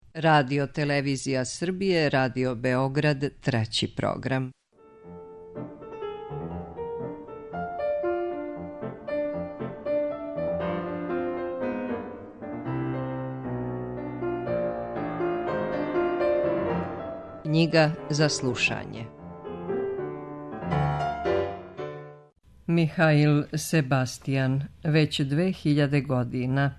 Radio Televizija Srbije, Radio Beograd, 3. program. Knjiga za slušanje. Mihail Sebastian, već 2000 godina.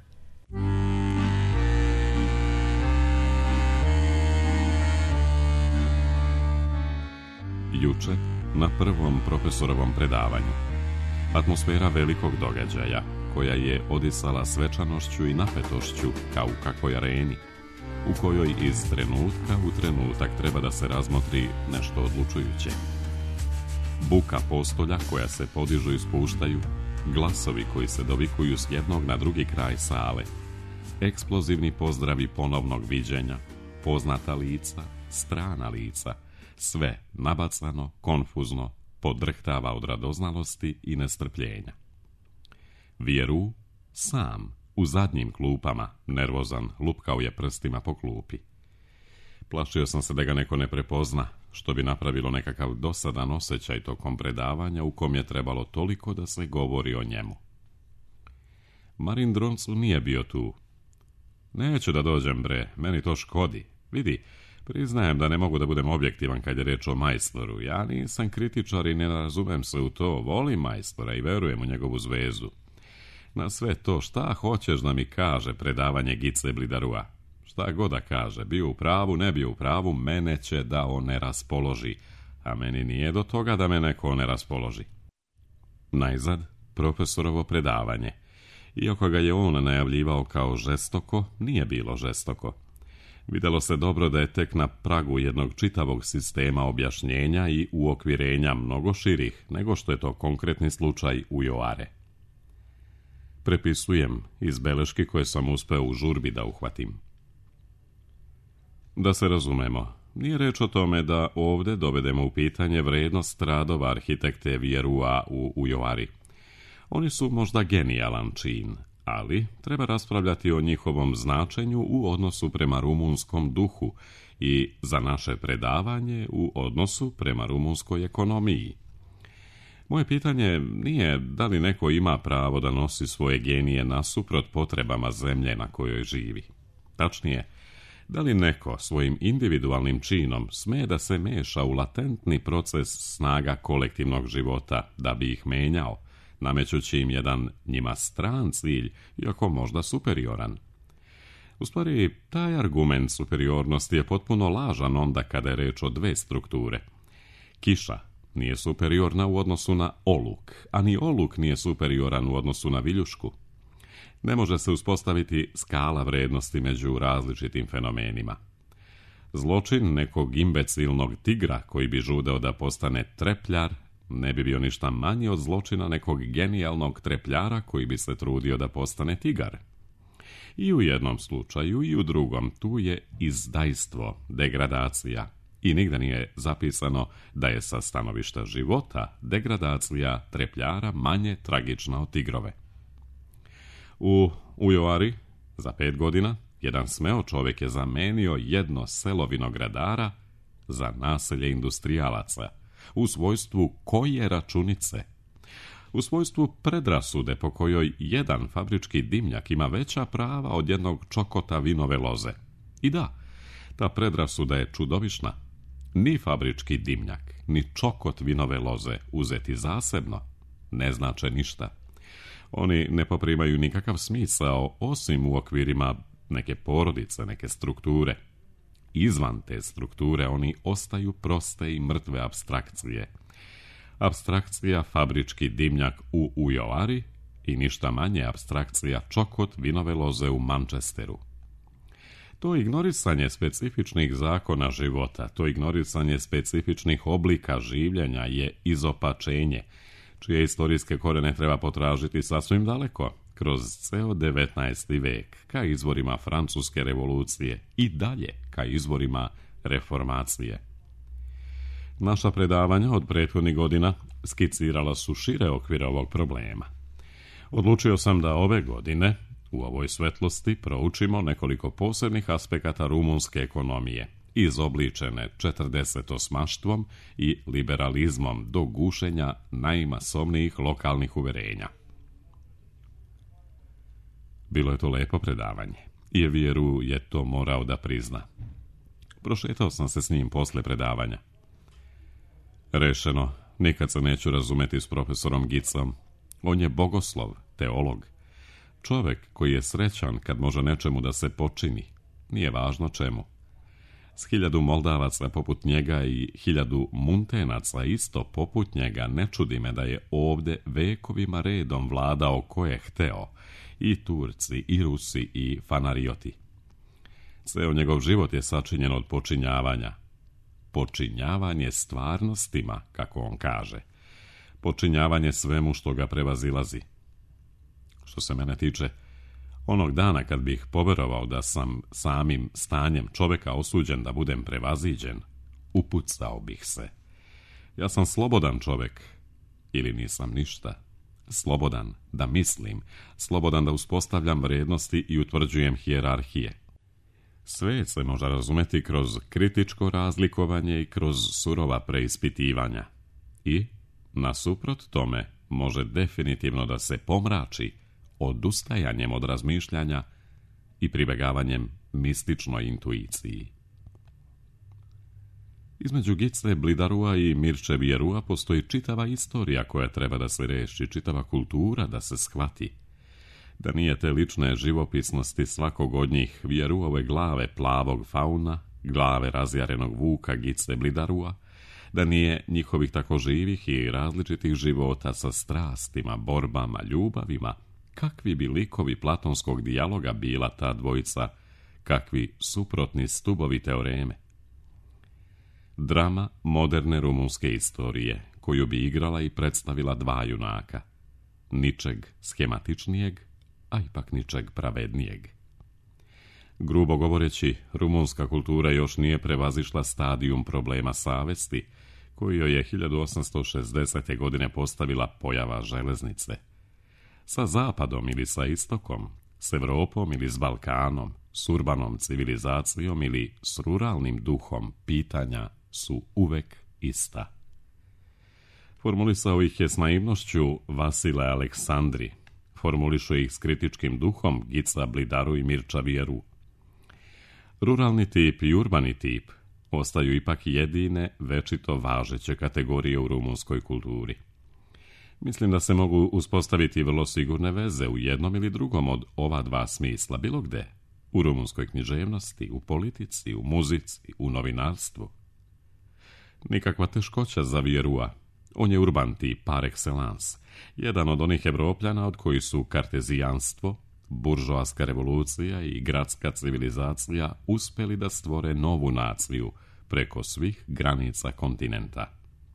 Juče, na prvom profesorovom predavanju, atmosfera velikog događaja, koja je odisala svečanošću i napetošću kao u kakvoj areni, u kojoj iz trenutka u trenutak treba da se razmotri nešto odlučujuće. Buka postolja koja se podižu i spuštaju, glasovi koji se dovikuju s jednog na drugi kraj sale, eksplozivni pozdravi ponovnog viđenja, poznata lica, strana lica, sve nabacano, konfuzno, podrhtava od radoznalosti i nestrpljenja. Vjeru sam, u zadnjim klupama, nervozan, lupkao je prstima po klupi. Plašio sam se da ga neko ne prepozna, što bi napravilo nekakav dosadan osjećaj tokom predavanja u kom je trebalo toliko da se govori o njemu. Marin Droncu nije bio tu. Neću da dođem, bre, meni to škodi. Vidi, priznajem da ne mogu da budem objektivan kad je reč o majstoru. Ja nisam kritičar i ne razumem se u to. Volim majstora i verujem u njegovu zvezu. Na sve to, šta hoćeš da mi kaže predavanje Gice Blidarua? Šta god da kaže, bio u pravu, ne bio u pravu, mene će da on ne raspoloži. A meni nije do toga da me neko ne raspoloži. Najzad, profesorovo predavanje. Iako ga je on najavljivao kao žestoko, nije bilo žestoko. Vidjelo se dobro da je tek na pragu jednog čitavog sistema objašnjenja i uokvirenja mnogo širih nego što je to konkretni slučaj u Joare. Prepisujem iz beleški koje sam uspeo u žurbi da uhvatim. Da se razumemo, nije reč o tome da ovdje dovedemo u pitanje vrednost radova arhitekte Vjerua u Joari. Oni su možda genijalan čin, ali treba raspravljati o njihovom značenju u odnosu prema rumunskom duhu i za naše predavanje u odnosu prema rumunskoj ekonomiji. Moje pitanje nije da li neko ima pravo da nosi svoje genije nasuprot potrebama zemlje na kojoj živi. Tačnije, da li neko svojim individualnim činom sme da se meša u latentni proces snaga kolektivnog života da bi ih menjao, namećući im jedan njima stran cilj, iako možda superioran. U stvari, taj argument superiornosti je potpuno lažan onda kada je reč o dve strukture. Kiša nije superiorna u odnosu na oluk, a ni oluk nije superioran u odnosu na viljušku. Ne može se uspostaviti skala vrednosti među različitim fenomenima. Zločin nekog imbecilnog tigra koji bi žudeo da postane trepljar ne bi bio ništa manji od zločina nekog genijalnog trepljara koji bi se trudio da postane tigar. I u jednom slučaju i u drugom tu je izdajstvo, degradacija. I nigde nije zapisano da je sa stanovišta života degradacija trepljara manje tragična od tigrove. U Joari, za 5 godina, jedan smeo čovjek je zamenio jedno selo vinogradara za naselje industrijalaca, u svojstvu koje računice, u svojstvu predrasude po kojoj jedan fabrički dimnjak ima veća prava od jednog čokota vinove loze. I da, ta predrasuda je čudovišna. Ni fabrički dimnjak, ni čokot vinove loze uzeti zasebno ne znače ništa. Oni ne poprimaju nikakav smisao osim u okvirima neke porodice, neke strukture. Izvan te strukture oni ostaju proste i mrtve apstrakcije. Apstrakcija fabrički dimnjak u Joari i ništa manje apstrakcija čokot vinove loze u Manchesteru. To ignorisanje specifičnih zakona života, to ignorisanje specifičnih oblika življenja je izopačenje, čije istorijske korene treba potražiti sasvim daleko, kroz ceo 19. vek, ka izvorima Francuske revolucije i dalje ka izvorima reformacije. Naša predavanja od prethodnih godina skicirala su šire okvire ovog problema. Odlučio sam da ove godine U ovoj svetlosti proučimo nekoliko posebnih aspekata rumunske ekonomije, izobličene 48-maštvom i liberalizmom do gušenja najmasovnijih lokalnih uverenja. Bilo je to lepo predavanje, i Vjeru je to morao da prizna. Prošetao sam se s njim posle predavanja. Rešeno, nikad se neću razumeti s profesorom Gicom. On je bogoslov, teolog. Čovek koji je srećan kad može nečemu da se počini. Nije važno čemu. S 1000 Moldavaca poput njega i 1000 Muntenaca isto poput njega ne čudi me da je ovde vekovima redom vladao ko je hteo. I Turci, i Rusi, i Fanarioti. Ceo njegov život je sačinjen od počinjavanja. Počinjavanje stvarnostima, kako on kaže. Počinjavanje svemu što ga prevazilazi. Što se mene tiče, onog dana kad bih poverovao da sam samim stanjem čoveka osuđen da budem prevaziđen, upucao bih se. Ja sam slobodan čovek, ili nisam ništa. Slobodan da mislim, slobodan da uspostavljam vrednosti i utvrđujem hijerarhije. Svet se može razumeti kroz kritičko razlikovanje i kroz surova preispitivanja. I, nasuprot tome, može definitivno da se pomrači odustajanjem od razmišljanja i pribegavanjem mističnoj intuiciji. Između Gice Blidarua i Mirče Vjerua postoji čitava istorija koja treba da se reši, čitava kultura da se shvati. Da nije te lične živopisnosti svakog od njih, Vjeruove glave plavog fauna, glave razjarenog vuka Gice Blidarua, da nije njihovih tako živih i različitih života sa strastima, borbama, ljubavima, kakvi bi likovi platonskog dijaloga bila ta dvojica, kakvi suprotni stubovi teoreme. Drama moderne rumunske istorije, koju bi igrala i predstavila dva junaka. Ničeg schematičnijeg, a ipak ničeg pravednijeg. Grubo govoreći, rumunska kultura još nije prevazišla stadijum problema savesti, koju joj je 1860. godine postavila pojava železnice. Sa zapadom ili sa istokom, s Evropom ili s Balkanom, s urbanom civilizacijom ili s ruralnim duhom, pitanja su uvek ista. Formulisao ih je s naivnošću Vasile Aleksandri, formulišu ih s kritičkim duhom Gica Blidaru i Mirča Vjeru. Ruralni tip i urbani tip ostaju ipak jedine večito važeće kategorije u rumunskoj kulturi. Mislim da se mogu uspostaviti vrlo sigurne veze u jednom ili drugom od ova dva smisla, bilo gde, u rumunskoj književnosti, u politici, u muzici, u novinarstvu. Nikakva teškoća za Vjerua. On je urban tip par excellence, jedan od onih Evropljana od koji su kartezijanstvo, buržoaska revolucija i gradska civilizacija uspeli da stvore novu naciju preko svih granica kontinenta.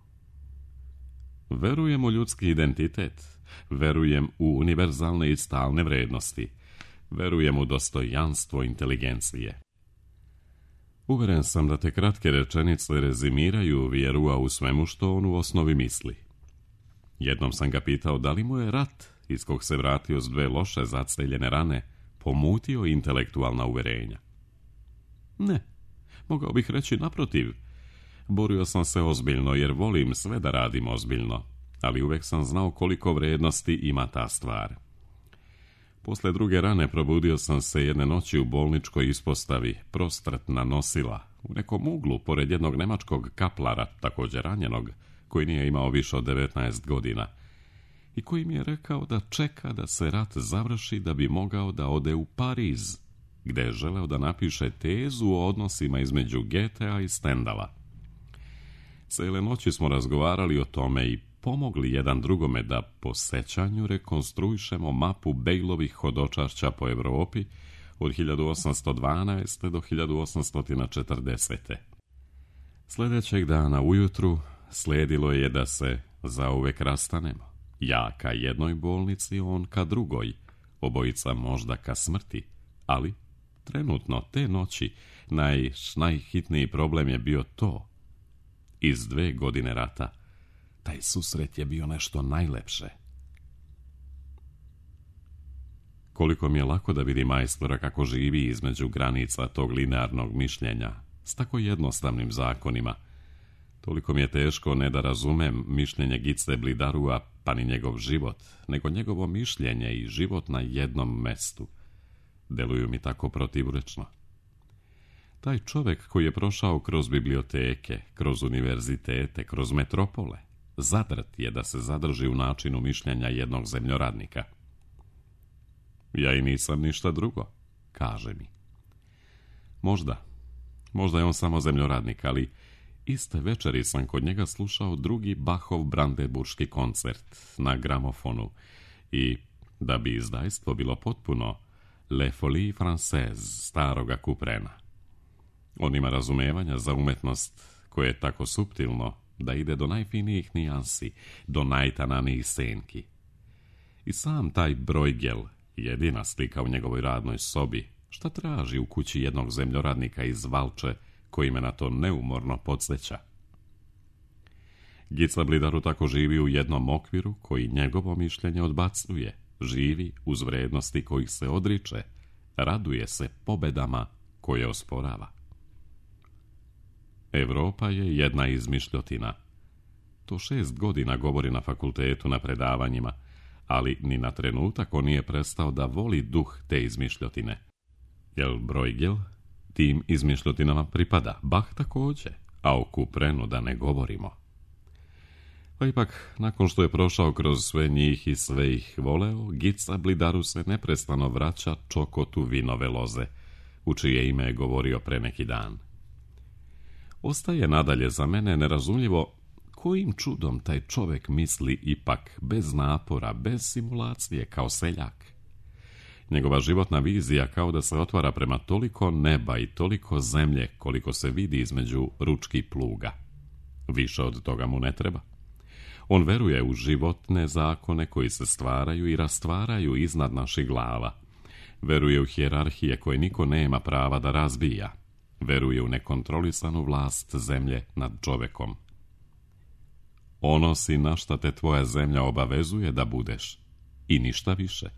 Verujem u ljudski identitet, verujem u univerzalne i stalne vrednosti, verujem u dostojanstvo inteligencije. Uveren sam da te kratke rečenice rezimiraju Vjerua u svemu što on u osnovi misli. Jednom sam ga pitao da li mu je rat, iz kog se vratio s 2 loše zaceljene rane, pomutio intelektualna uverenja. Ne, mogao bih reći naprotiv. Borio sam se ozbiljno jer volim sve da radim ozbiljno, ali uvek sam znao koliko vrednosti ima ta stvar. Posle 2 rane probudio sam se jedne noći u bolničkoj ispostavi, prostrt na nosila, u nekom uglu pored jednog nemačkog kaplara, također ranjenog, koji nije imao više od 19 godina, i koji mi je rekao da čeka da se rat završi da bi mogao da ode u Pariz, gde je želeo da napiše tezu o odnosima između Goethea i Stendala. Cele noći smo razgovarali o tome i pomogli jedan drugome da po sećanju rekonstruišemo mapu Bejlovih hodočašća po Evropi od 1812. do 1840. Sljedećeg dana ujutru slijedilo je da se zauvek rastanemo. Ja ka jednoj bolnici, on ka drugoj, obojica možda ka smrti, ali trenutno te noći najhitniji problem je bio to. Iz 2 godine rata taj susret je bio nešto najlepše. Koliko mi je lako da vidi majstora kako živi između granica tog linearnog mišljenja, s tako jednostavnim zakonima. Toliko mi je teško ne da razumem mišljenje Gice Blidarua, pa ni njegov život, nego njegovo mišljenje i život na jednom mestu. Deluju mi tako protivrečno. Taj čovjek koji je prošao kroz biblioteke, kroz univerzitete, kroz metropole, zadrt je da se zadrži u načinu mišljenja jednog zemljoradnika. Ja i nisam ništa drugo, kaže mi. Možda je on samo zemljoradnik, ali iste večeri sam kod njega slušao drugi Bachov brandeburški koncert na gramofonu i, da bi izdajstvo bilo potpuno, Le Folie Française staroga Couperena. On ima razumevanja za umetnost koje je tako suptilno da ide do najfinijih nijansi, do najtananijih senki. I sam taj Bruegel, jedina slika u njegovoj radnoj sobi, šta traži u kući jednog zemljoradnika iz Valče koji me na to neumorno podsjeća. Gica Blidaru tako živi u jednom okviru koji njegovo mišljenje odbacuje, živi uz vrednosti kojih se odriče, raduje se pobedama koje osporava. Evropa je jedna izmišljotina. To 6 godina govori na fakultetu na predavanjima, ali ni na trenutak on nije prestao da voli duh te izmišljotine. Jel Bruegel tim izmišljotinama pripada, Bach također, a o Couperenu da ne govorimo. Pa ipak, nakon što je prošao kroz sve njih i sve ih voleo, Gica Blidaru se neprestano vraća čokotu vinove loze, u čije ime je govorio pre neki dan. Ostaje nadalje za mene nerazumljivo kojim čudom taj čovjek misli ipak bez napora, bez simulacije, kao seljak. Njegova životna vizija kao da se otvara prema toliko neba i toliko zemlje koliko se vidi između ručki pluga. Više od toga mu ne treba. On veruje u životne zakone koji se stvaraju i rastvaraju iznad naših glava. Veruje u hijerarhije koje niko nema prava da razbija. Veruje u nekontrolisanu vlast zemlje nad čovekom. Ono si na šta te tvoja zemlja obavezuje da budeš i ništa više.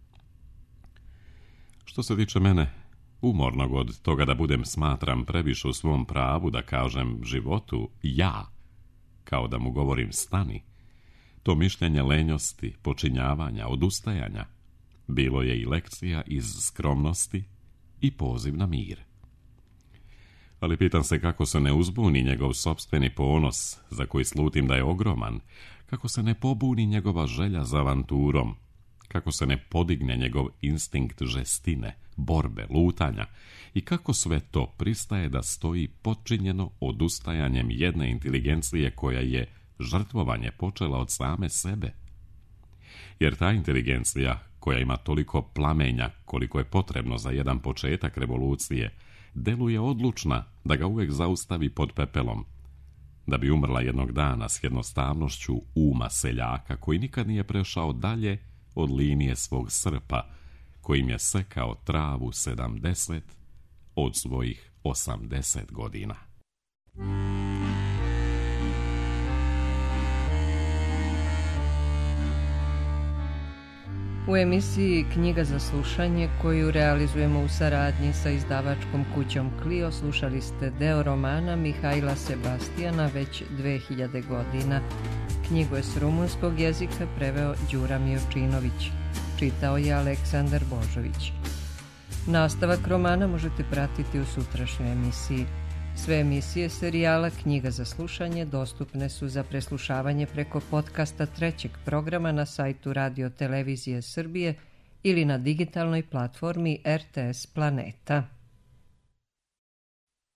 Što se tiče mene, umornog od toga da budem smatram previše u svom pravu da kažem životu ja, kao da mu govorim stani, to mišljenje lenjosti, počinjavanja, odustajanja, bilo je i lekcija iz skromnosti i poziv na mir. Ali pitam se kako se ne uzbuni njegov sopstveni ponos, za koji slutim da je ogroman, kako se ne pobuni njegova želja za avanturom, kako se ne podigne njegov instinkt žestine, borbe, lutanja i kako sve to pristaje da stoji potčinjeno odustajanjem jedne inteligencije koja je žrtvovanje počela od same sebe. Jer ta inteligencija, koja ima toliko plamenja koliko je potrebno za jedan početak revolucije, deluje odlučna da ga uvijek zaustavi pod pepelom, da bi umrla jednog dana s jednostavnošću uma seljaka koji nikad nije prešao dalje od linije svog srpa, kojim je sekao travu 70 od svojih 80 godina. U emisiji Knjiga za slušanje, koju realizujemo u saradnji sa izdavačkom kućom Clio, slušali ste deo romana Mihajla Sebastijana već 2000 godina. Knjigu je s rumunskog jezika preveo Đura Miočinović. Čitao je Aleksandar Božović. Nastavak romana možete pratiti u sutrašnjoj emisiji. Sve emisije serijala Knjiga za slušanje dostupne su za preslušavanje preko podcasta trećeg programa na sajtu Radio Televizije Srbije ili na digitalnoj platformi RTS Planeta.